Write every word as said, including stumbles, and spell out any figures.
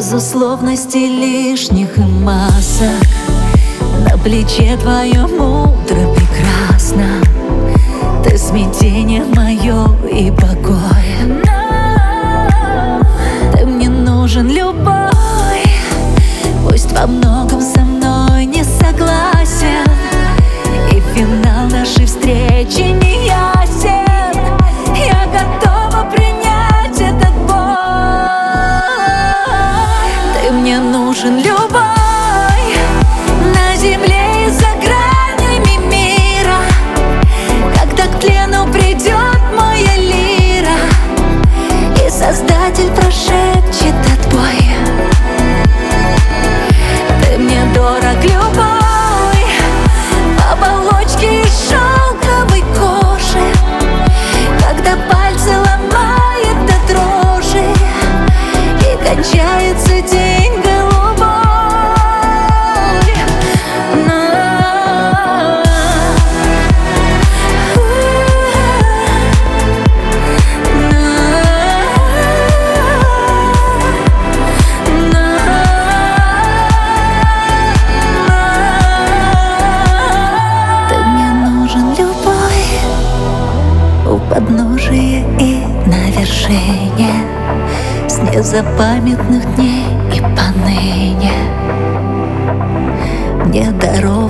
безусловности лишних и масок. На плече твоем утро прекрасно. Ты смятение мое и покой. Ты мне нужен любой, пусть во многом со мной не согласен, и финал нашей встречи не ясен. Я готова принять этот бой. Ты мне нужен любой, на земле и за гранями мира. Когда к тлену придет моя лира, и Создатель прошепчет отбой. Ты мне дорог любой, оболочки из шелковой кожи. Когда пальцы ломает до дрожи, и кончается день голубой. У подножия и на вершине, с незапамятных дней и поныне. Мне дорога